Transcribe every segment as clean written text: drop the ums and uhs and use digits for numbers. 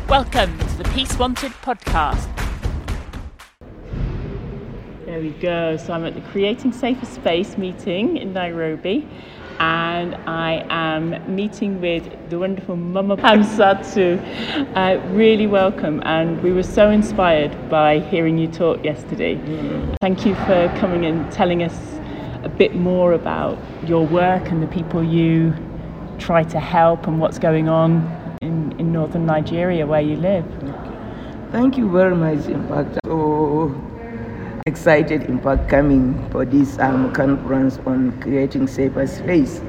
Welcome to the Peace Wanted podcast. There we go. So I'm at the Creating Safer Space meeting in Nairobi, and I am meeting with the wonderful Mama Hamsatu. Really welcome, and we were so inspired by hearing you talk yesterday. Thank you for coming and telling us a bit more about your work and the people you try to help and what's going on in northern Nigeria where you live. Thank you very much, Impact. So excited, Impact, coming for this conference on creating safer space.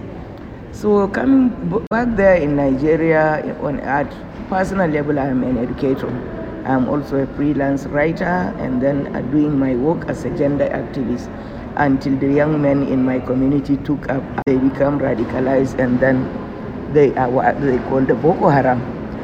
So coming back there in Nigeria, at personal level, I am an educator. I'm also a freelance writer, and then doing my work as a gender activist until the young men in my community took up. They become radicalized, and then they are what they call the Boko Haram.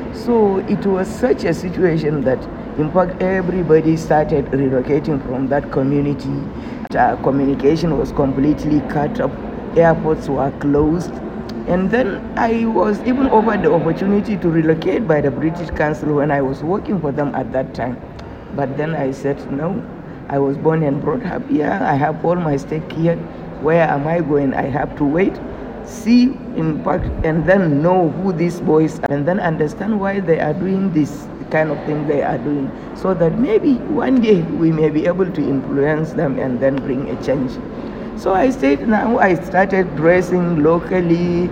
So it was such a situation that, in fact, everybody started relocating from that community. Communication was completely cut off. Airports were closed. And then I was even offered the opportunity to relocate by the British Council when I was working for them at that time. But then I said no. I was born and brought up here. I have all my stake here. Where am I going? I have to wait, see, in fact, and then know who these boys are, and then understand why they are doing this kind of thing they are doing, so that maybe one day we may be able to influence them and then bring a change. So I stayed. Now I started dressing locally,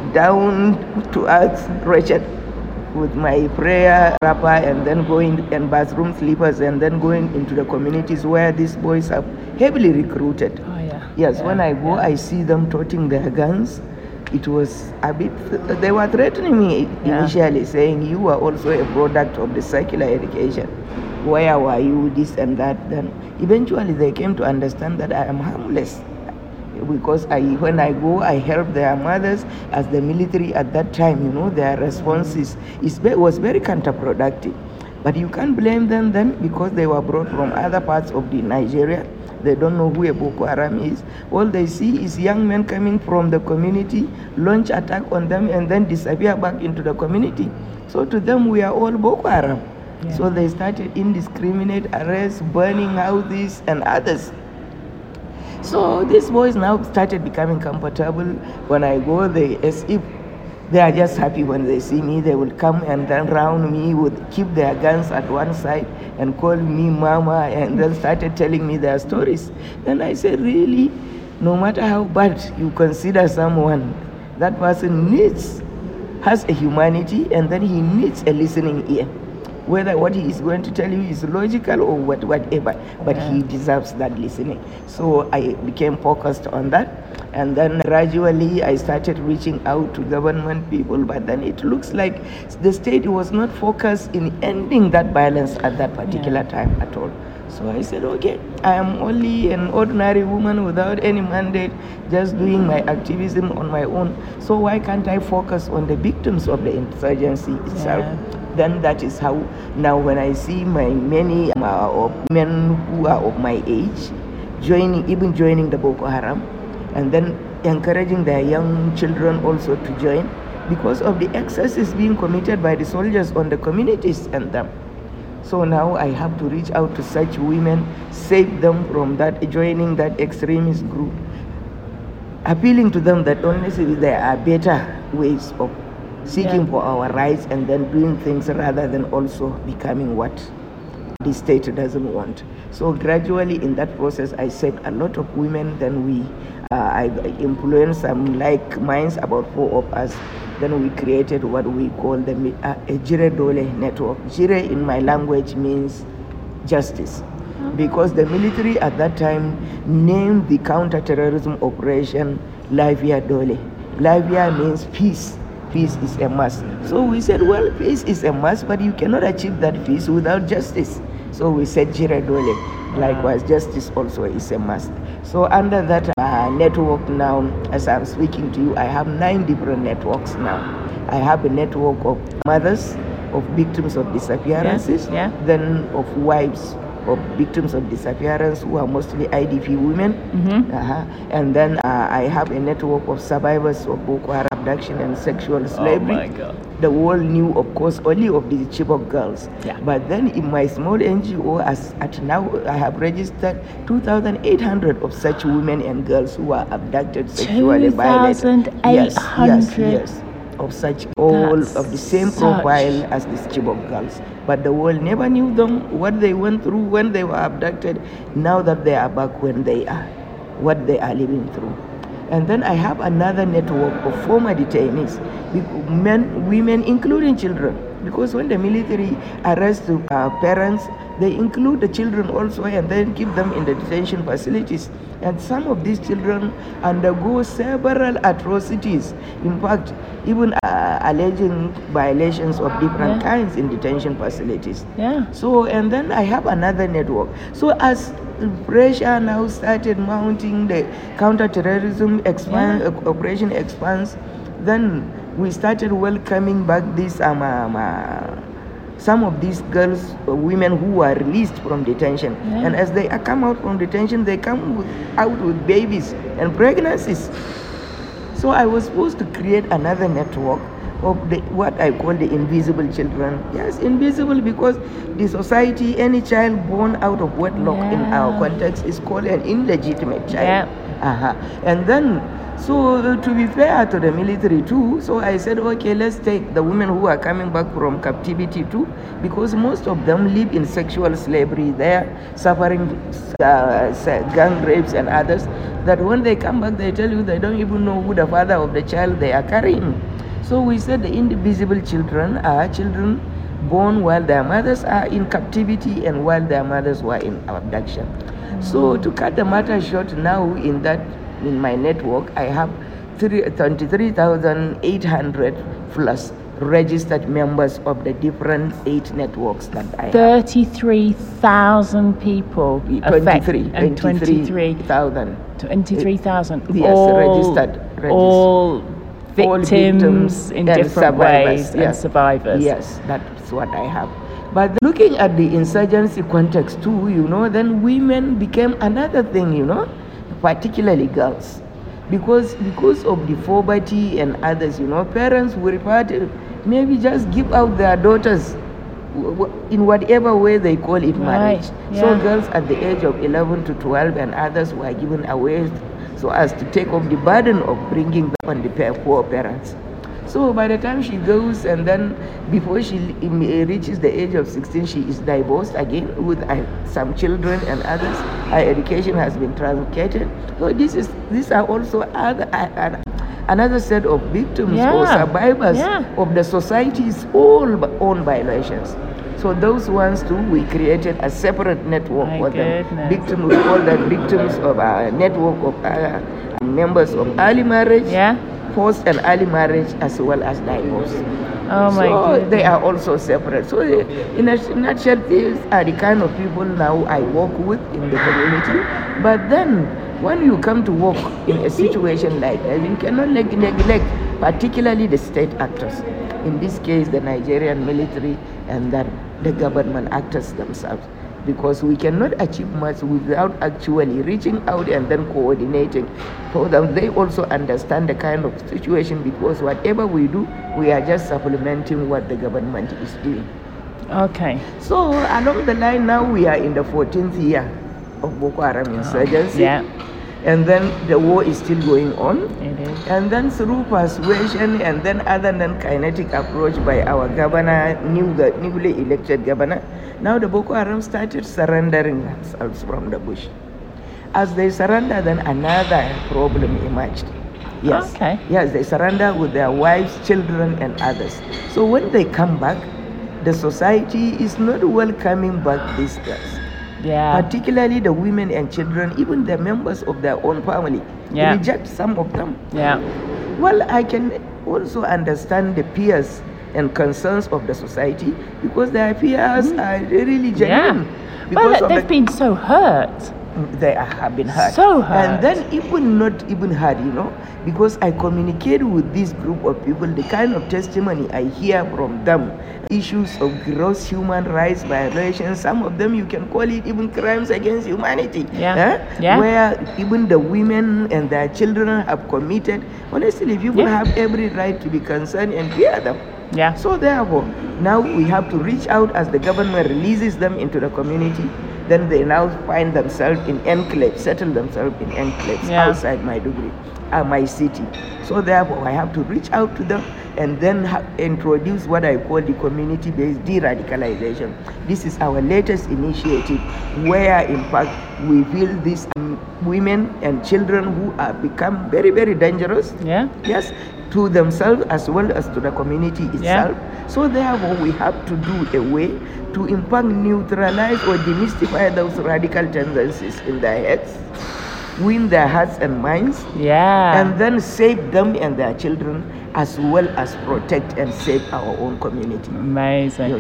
down to earth, wretched, with my prayer wrapper, and then going in bathroom slippers, and then going into the communities where these boys are heavily recruited. Oh yeah. Yes, yeah. when I go, I see them toting their guns. It was a bit, they were threatening me initially, saying, you are also a product of the secular education. Where were you, this and that? Then eventually they came to understand that I am harmless. Because when I go, I help their mothers. As the military at that time, their responses was very counterproductive. But you can't blame them then, because they were brought from other parts of the Nigeria. They don't know who a Boko Haram is. All they see is young men coming from the community, launch attack on them, and then disappear back into the community. So to them, we are all Boko Haram. Yeah. So they started indiscriminate arrests, burning houses and others. So these boys now started becoming comfortable. When I go, as if they are just happy when they see me. They will come and then round me, would keep their guns at one side and call me mama, and then started telling me their stories. Then I said, really, no matter how bad you consider someone, that person has a humanity, and then he needs a listening ear. Whether what he is going to tell you is logical or whatever, but he deserves that listening. So I became focused on that, and then gradually I started reaching out to government people, but then it looks like the state was not focused in ending that violence at that particular time at all. So I said, okay, I am only an ordinary woman without any mandate, just doing my activism on my own. So why can't I focus on the victims of the insurgency itself? Then that is how now when I see many men who are of my age joining the Boko Haram, and then encouraging their young children also to join, because of the excesses being committed by the soldiers on the communities and them. So now I have to reach out to such women, save them from that, joining that extremist group, appealing to them that honestly there are better ways of seeking for our rights, and then doing things rather than also becoming what the state doesn't want. So gradually in that process, I saved a lot of women. Then I influenced some like minds, about 4 of us. Then we created what we call the Jire Dole network. Jire in my language means justice, because the military at that time named the counter-terrorism operation Lavia Dole. Lavia means peace. Peace is a must. So we said, well, peace is a must, but you cannot achieve that peace without justice. So we said Jire Dole. Likewise, justice also is a must. So under that network now, as I'm speaking to you, I have 9 different networks now. I have a network of mothers of victims of disappearances, then of wives of victims of disappearance who are mostly IDP women. And then I have a network of survivors of Boko Haram abduction and sexual slavery. Oh my God. The world knew, of course, only of the Chibok girls. Yeah. But then in my small NGO, as at now, I have registered 2,800 of such women and girls who are abducted, sexually violated. 2,800? Yes. Of such, all That's of the same profile as these Chibok girls. But the world never knew them, what they went through when they were abducted, now that they are back when they are, what they are living through. And then I have another network of former detainees, men, women, including children. Because when the military arrests parents, they include the children also and then keep them in the detention facilities. And some of these children undergo several atrocities. In fact, even alleging violations of different kinds in detention facilities. Yeah. So, and then I have another network. So as pressure now started mounting, the counter-terrorism operation expands, then we started welcoming back these some of these girls, women who were released from detention. And as they come out from detention, they come out with babies and pregnancies. So I was supposed to create another network of what I call the invisible children. Yes, invisible because the society, any child born out of wedlock in our context is called an illegitimate child. And then, so to be fair to the military too, so I said, okay, let's take the women who are coming back from captivity too, because most of them live in sexual slavery there, suffering gang rapes and others, that when they come back, they tell you they don't even know who the father of the child they are carrying. So we said the invisible children are children born while their mothers are in captivity and while their mothers were in abduction. So to cut the matter short, now in my network, I have 23,800 plus registered members of the different 8 networks that I have. 33,000 people. 23,000. 23,000. Yes, registered. All victims in different ways and survivors. Yes, that's what I have. But looking at the insurgency context too, then women became another thing, particularly girls. Because of the poverty and others, parents will maybe just give out their daughters in whatever way they call it marriage. So girls at the age of 11 to 12 and others were given away so as to take off the burden of bringing them on the poor parents. So by the time she goes and then before she reaches the age of 16, she is divorced again with some children and others. Her education has been truncated. So these are also another set of victims or survivors of the society's own violations. So those ones too, we created a separate network for them. Victims, we call them victims of a network of members of early marriage, post and early marriage, as well as divorce. So they are also separate. So in a nutshell, these are the kind of people now I work with in the community. But then when you come to work in a situation like that, you cannot neglect particularly the state actors. In this case, the Nigerian military and then the government actors themselves. Because we cannot achieve much without actually reaching out and then coordinating. For them, they also understand the kind of situation, because whatever we do, we are just supplementing what the government is doing. Okay. So along the line now, we are in the 14th year of Boko Haram insurgency. And then the war is still going on. It is. And then through persuasion and then other than kinetic approach by our governor, newly elected governor, now the Boko Haram started surrendering themselves from the bush. As they surrender, then another problem emerged. Yes. Okay. Yes, they surrender with their wives, children, and others. So when they come back, the society is not welcoming back these girls. Particularly the women and children, even the members of their own family, reject some of them. Well, I can also understand the fears and concerns of the society, because their fears are really genuine. Well, they've been so hurt. they have been hurt. So hurt. And then even not even hurt, because I communicate with this group of people, the kind of testimony I hear from them, issues of gross human rights violations, some of them you can call it even crimes against humanity. Where even the women and their children have committed. Honestly, people have every right to be concerned and fear them. Yeah. So therefore, now we have to reach out as the government releases them into the community. Then they now find themselves in enclaves, settle themselves in enclaves outside Maiduguri, my city. So therefore, I have to reach out to them and then introduce what I call the community-based de-radicalization. This is our latest initiative where, in fact, we feel these women and children who have become very, very dangerous. Yes, to themselves as well as to the community itself. So therefore, we have to do a way to in fact neutralize or demystify those radical tendencies in their heads, win their hearts and minds, and then save them and their children, as well as protect and save our own community. Amazing.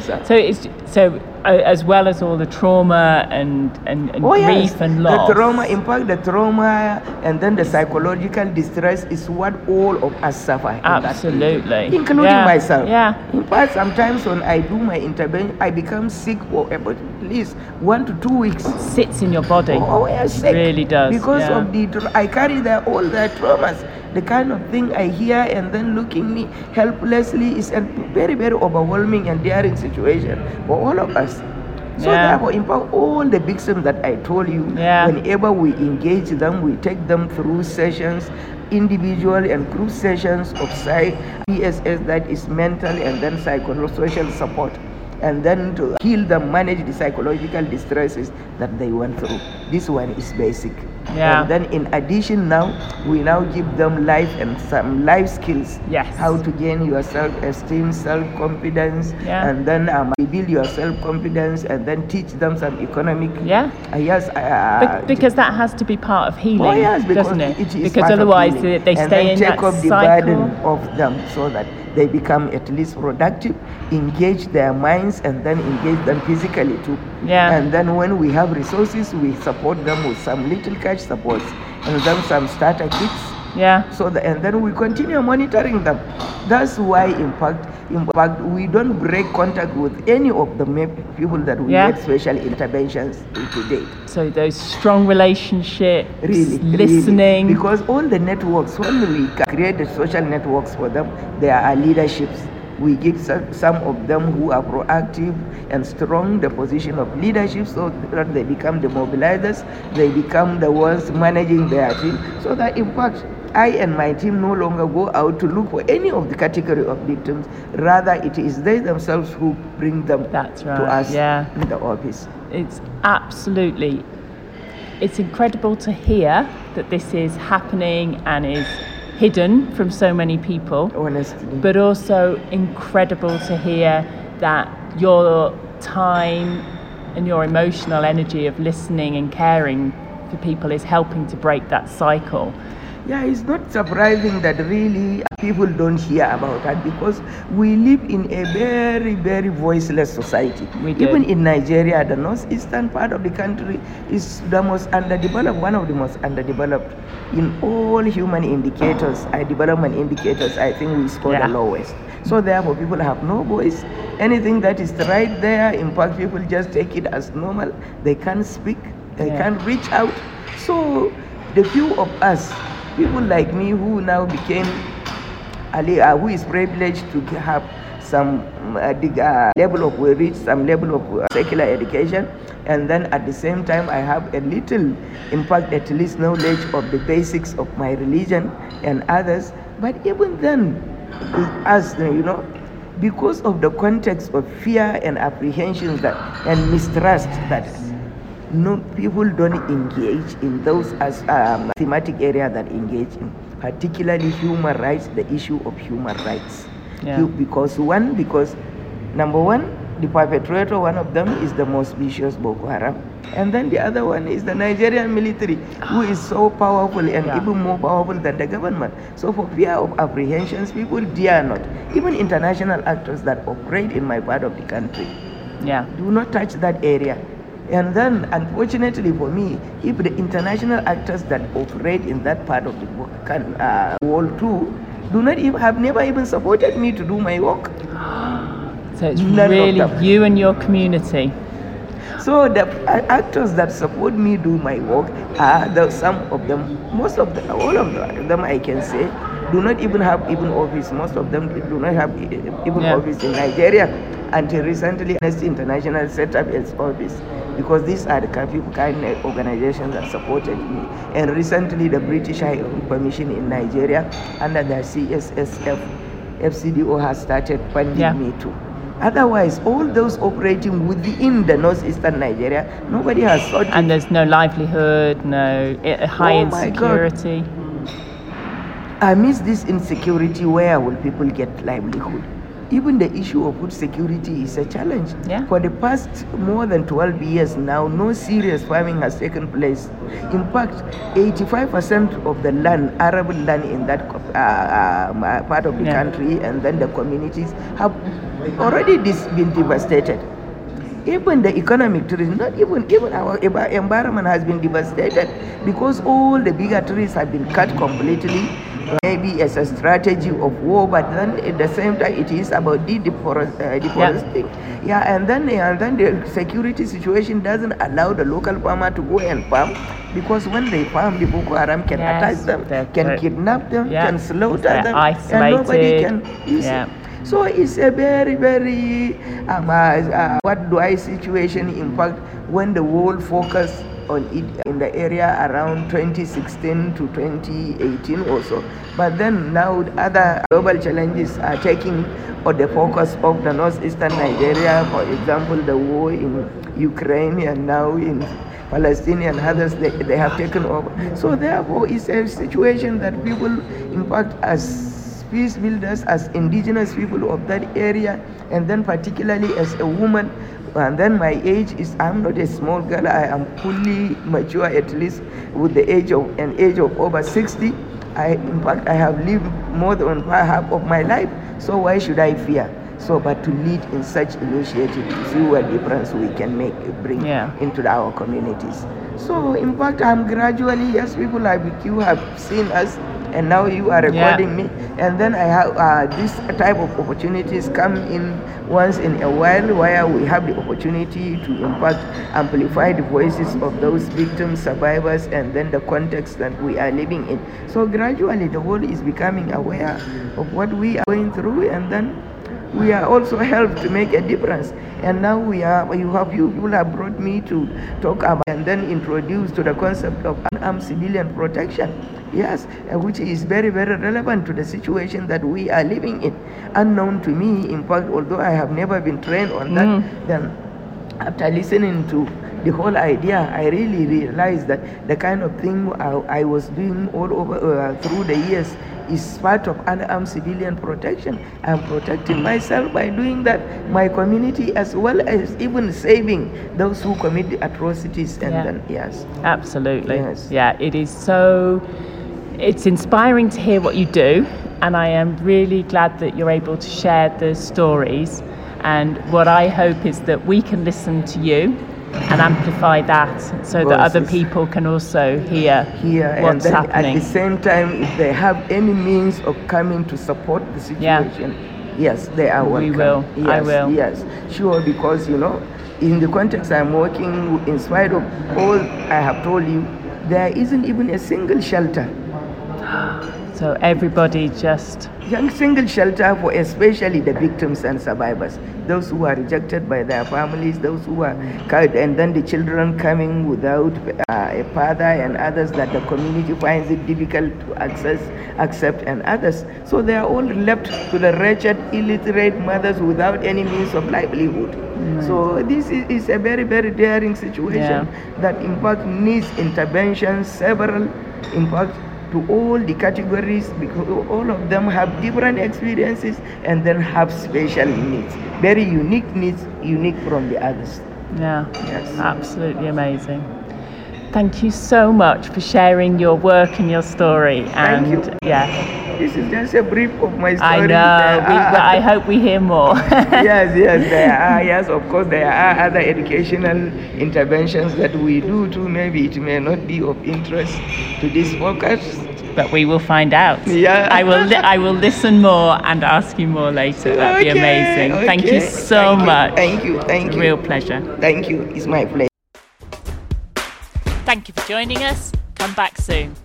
So as well as all the trauma and grief and loss. The trauma, in fact, the trauma and then the psychological distress is what all of us suffer. Absolutely. Including myself. In fact, sometimes when I do my intervention, I become sick for about at least 1 to 2 weeks. Sits in your body. Sick. It really does. Because of I carry all their traumas. The kind of thing I hear and then looking me helplessly is a very, very overwhelming and daring situation for all of us. So therefore, in fact, all the victims that I told you, whenever we engage them, we take them through sessions, individual and group sessions of PSS, that is mental and then psychosocial support, and then to heal them, manage the psychological distresses that they went through. This one is basic. And then in addition now, we now give them life and some life skills. How to gain your self-esteem, self-confidence, and then build your self-confidence, and then teach them some economic. Because that has to be part of healing, doesn't it? Because otherwise they stay in that cycle. And then take off the burden of them so that they become at least productive, engage their minds, and then engage them physically too. And then when we have resources, we support them with some little cash supports and then some starter kits. So and then we continue monitoring them. That's why, in fact, we don't break contact with any of the people that we make special interventions to date. So those strong relationships, listening. Because all the networks, when we create the social networks for them, there are leaderships. We give some of them who are proactive and strong the position of leadership, so that they become the mobilizers, they become the ones managing their team, so that in fact I and my team no longer go out to look for any of the category of victims. Rather, it is they themselves who bring them to us in the office. It's incredible to hear that this is happening and is hidden from so many people. Honestly. But also incredible to hear that your time and your emotional energy of listening and caring for people is helping to break that cycle. It's not surprising that really people don't hear about that, because we live in a very, very voiceless society. We do. Even in Nigeria, the northeastern part of the country is the most underdeveloped, one of the most underdeveloped. In all human indicators, development indicators, I think we score the lowest. So therefore, people have no voice. Anything that is right there, in fact, people just take it as normal. They can't speak, they can't reach out. So the few of us, people like me who now became, who is privileged to have some level of, we reach some level of secular education, and then at the same time I have a little, in fact, at least knowledge of the basics of my religion and others. But even then, as because of the context of fear and apprehensions and mistrust that people don't engage in those as thematic area that engage in, particularly human rights, the issue of human rights. Because number one, the perpetrator, one of them is the most vicious Boko Haram, and then the other one is the Nigerian military, who is so powerful and even more powerful than the government. So for fear of apprehensions, people dare not, even international actors that operate in my part of the country, do not touch that area. And then, unfortunately for me, if the international actors that operate in that part of the world too do not even have never even supported me to do my work. So it's really you and your community. So the actors that support me do my work are some of them, most of them, all of them I can say, do not even have even office. Most of them do not have even office in Nigeria. Until recently, Amnesty International set up its office, because these are the kind of organizations that supported me. And recently, the British High Commission in Nigeria, under the CSSF, FCDO has started funding me too. Otherwise, all those operating within the northeastern Nigeria, nobody has thought. And there's no livelihood, no high insecurity. God. I miss this insecurity. Where will people get livelihood? Even the issue of food security is a challenge. Yeah. For the past more than 12 years now, no serious farming has taken place. In fact, 85% of the land, arable land in that part of the country, and then the communities have already been devastated. Even the economic trees, not even our environment has been devastated, because all the bigger trees have been cut completely. Maybe as a strategy of war, but then at the same time it is about deforesting. And then the security situation doesn't allow the local farmer to go and farm, because when they farm, the Boko Haram can attack them, can kidnap them, can slaughter them, isolated, and nobody can use it. So it's a very, very situation. In fact, when the world focused on it in the area around 2016 to 2018 also. But then now other global challenges are taking the focus of the northeastern Nigeria. For example, the war in Ukraine, and now in Palestine and others, they have taken over. So therefore, it's a situation that people, in fact, as peace builders, as indigenous people of that area, and then particularly as a woman, and then my age is, I'm not a small girl, I am fully mature, at least with the age of over 60. In fact, I have lived more than half of my life, so why should I fear? So, but to lead in such initiative, to see what difference we can bring into our communities. So, in fact, I'm gradually, yes, people like you have seen us, and now you are recording me, and then I have this type of opportunities come in once in a while, where we have the opportunity to, in fact, amplify the voices of those victims, survivors, and then the context that we are living in. So gradually the world is becoming aware of what we are going through, and then we are also helped to make a difference. And now you people have brought me to talk about and then introduce to the concept of unarmed civilian protection. Yes, which is very, very relevant to the situation that we are living in. Unknown to me, in fact, although I have never been trained on that, then after listening to the whole idea, I really realized that the kind of thing I was doing all over through the years is part of unarmed civilian protection. I'm protecting myself by doing that, my community, as well as even saving those who commit the atrocities. And then, yes. Absolutely. Yes. Yeah, it is so, it's inspiring to hear what you do, and I am really glad that you're able to share the stories. And what I hope is that we can listen to you and amplify that, so that other people can also hear what's happening. At the same time, if they have any means of coming to support the situation, yes, they are welcome. We will. Yes, I will. Yes, sure, because, in the context I'm working, in spite of all I have told you, there isn't even a single shelter. So everybody just... Young single shelter for especially the victims and survivors, those who are rejected by their families, those who are, and then the children coming without a father, and others that the community finds it difficult to accept, and others. So they are all left to the wretched, illiterate mothers without any means of livelihood. So this is a very, very daring situation that in fact needs intervention, several, in fact, to all the categories, because all of them have different experiences and then have special needs, very unique needs, unique from the others. Yeah, yes. Absolutely amazing. Thank you so much for sharing your work and your story. Thank you. Yeah. This is just a brief of my story. I know. I hope we hear more. Yes, there are. Yes, of course, there are other educational interventions that we do too. Maybe it may not be of interest to this focus, but we will find out. Yeah. I will listen more and ask you more later. That'd be amazing. Okay. Thank you so much. Thank you. Real pleasure. Thank you. It's my pleasure. Thank you for joining us. Come back soon.